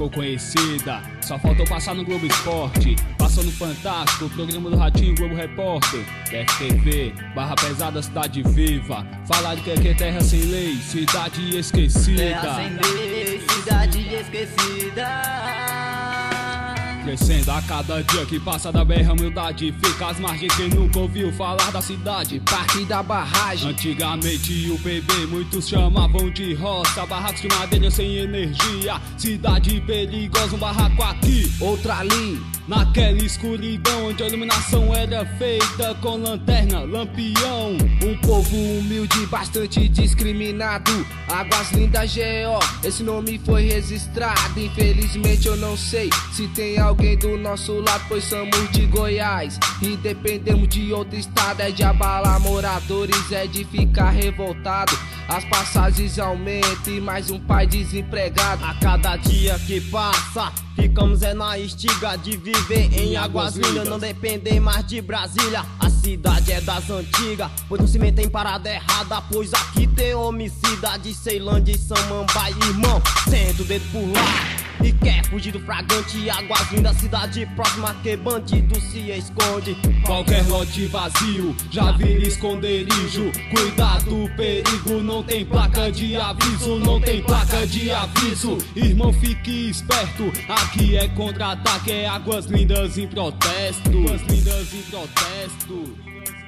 ficou conhecida. Só faltou passar no Globo Esporte, passou no Fantástico, programa do Ratinho, Globo Repórter, FTV, Barra Pesada, Cidade Viva. Falar que aqui é terra sem lei, cidade esquecida. Terra sem lei, cidade esquecida. Crescendo a cada dia que passa da BR, a humildade fica às margens. Quem nunca ouviu falar da cidade, Parque da Barragem. Antigamente o PB muitos chamavam de roça, barracos de madeira sem energia, cidade perigosa, um barraco aqui, Outra ali, naquela escuridão onde a iluminação era feita com lanterna, lampião. um povo humilde, bastante discriminado. Águas Lindas GO, esse nome foi registrado. Infelizmente eu não sei se tem alguém do nosso lado, pois somos de Goiás e dependemos de outro estado. É de abalar moradores, é de ficar revoltado. As passagens aumentam e mais um pai desempregado. A cada dia que passa, ficamos na estiga de viver em Águas Lindas, não depender mais de Brasília. A cidade é das antigas, pois não se metem em parada errada, pois aqui tem homicida de Ceilândia e Samambaia. Irmão, senta o dedo por lá e quer fugir do fragante. Águas Lindas, cidade próxima que bandido se esconde. Qualquer lote vazio já vira esconderijo. Cuidado, perigo, não tem placa de aviso, não tem placa de aviso. Irmão, fique esperto, aqui é contra-ataque, é Águas Lindas em protesto. Águas Lindas em protesto.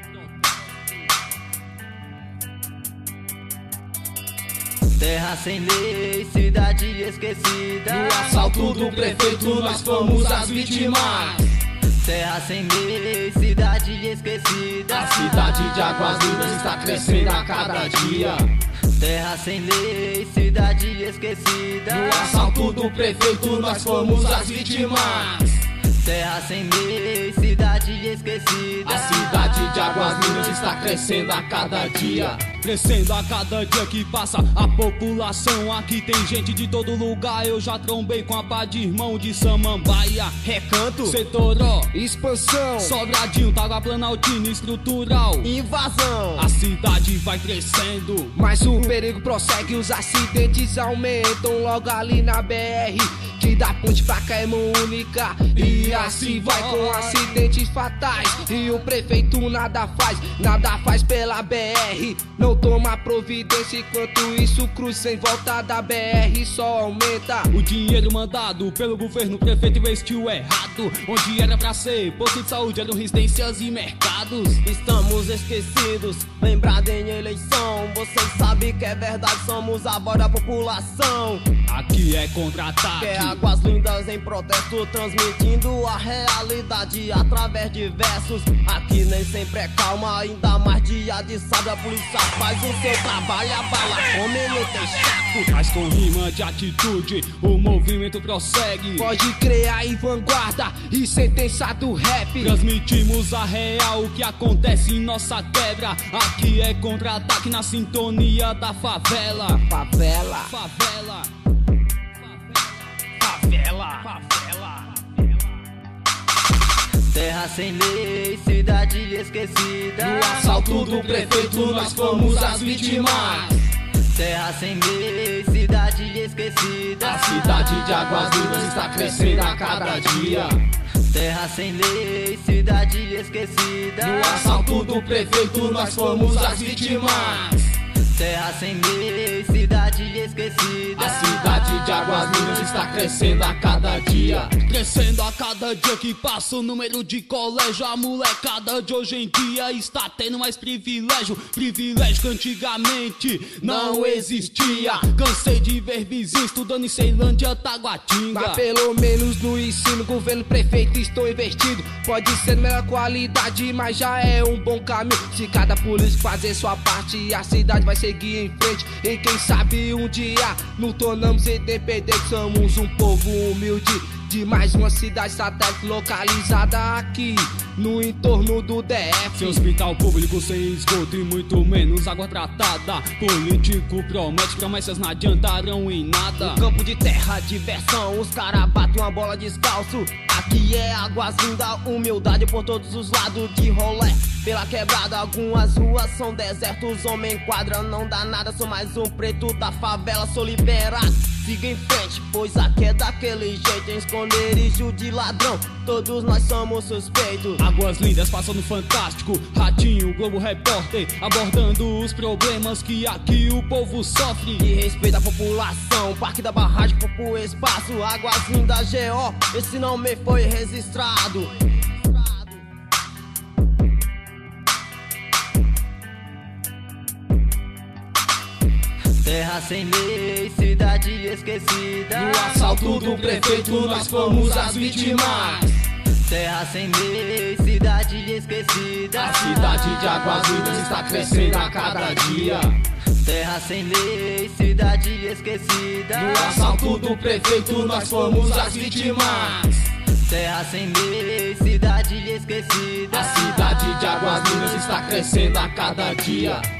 Terra sem lei, cidade esquecida. No assalto do prefeito nós fomos as vítimas. Terra sem lei, cidade esquecida. A cidade de Águas Lindas está crescendo a cada dia. Terra sem lei, cidade esquecida. No assalto do prefeito nós fomos as vítimas. Terra sem lei, cidade esquecida. A cidade de Águas Lindas está crescendo a cada dia. Crescendo a cada dia que passa a população. Aqui tem gente de todo lugar. Eu já trombei com a pá de irmão de Samambaia, Recanto, Setoró, Expansão, Sobradinho, Tágua Planaltina, estrutural. invasão. A cidade vai crescendo, mas o perigo prossegue, os acidentes aumentam logo ali na BR, que da ponte pra cá é mão única. E assim vai com acidentes fatais. E o prefeito nada faz pela BR. Não toma providência, enquanto isso o cruz sem volta da BR só aumenta. o dinheiro mandado pelo governo, prefeito investiu errado. Onde era pra ser posto de saúde, eram residências e mercados. Estamos esquecidos, lembrado em eleição. Vocês sabem que é verdade, somos a voz da população. Aqui é contra-ataque, É Águas Lindas em protesto, transmitindo a realidade através de versos. Aqui nem sempre é calma, ainda mais dia de sábado. A polícia faz o seu trabalho, a bala come, não tem chato. mas com rima de atitude o movimento prossegue. Pode crer aí, vanguarda e sentença do rap. Transmitimos a real, o que acontece em nossa quebra. Aqui é contra-ataque na sintonia da favela. Favela, Favela, favela, favela. Terra sem lei, cidade esquecida. No assalto do prefeito nós fomos as vítimas. Terra sem lei, cidade esquecida. A cidade de Águas Lindas está crescendo a cada dia. Terra sem lei, cidade esquecida. No assalto do prefeito nós fomos as vítimas. Terra sem lei, cidade esquecida. A cidade de Águas Lindas está crescendo a cada dia. Crescendo a cada dia que passa o número de colégio. A molecada de hoje em dia está tendo mais privilégio. Privilégio que antigamente não existia. Cansei de ver vizinhos estudando em Ceilândia, Taguatinga. mas pelo menos no ensino, governo, prefeito estão investindo. Pode ser de melhor qualidade, mas já é um bom caminho. Se cada político fazer sua parte, a cidade vai seguir em frente. E quem sabe um dia nos tornamos independentes. Somos um povo humilde de mais uma cidade satélite localizada aqui no entorno do DF. Sem hospital público, sem esgoto e muito menos água tratada. Político promete, promessas não adiantaram em nada. Campo de terra, diversão, os caras batem uma bola descalço. Aqui é Águas Lindas, humildade por todos os lados de rolê. Pela quebrada, algumas ruas são desertos, homem quadra, não dá nada. Sou mais um preto da favela, sou liberado. siga em frente, pois aqui é daquele jeito. Em esconderijo de ladrão, todos nós somos suspeitos. Águas Lindas passou no Fantástico, Ratinho, Globo Repórter, abordando os problemas que aqui o povo sofre. E respeita a população, Parque da Barragem foi pro espaço. Águas Lindas GO, esse nome foi registrado. Terra sem lei, cidade esquecida. No assalto do prefeito nós fomos as vítimas. Terra sem lei, cidade esquecida. A cidade de Águas Lindas está crescendo a cada dia. Terra sem lei, cidade esquecida. No assalto do prefeito nós fomos as vítimas. Terra sem lei, cidade esquecida. A cidade de Águas Lindas está crescendo a cada dia.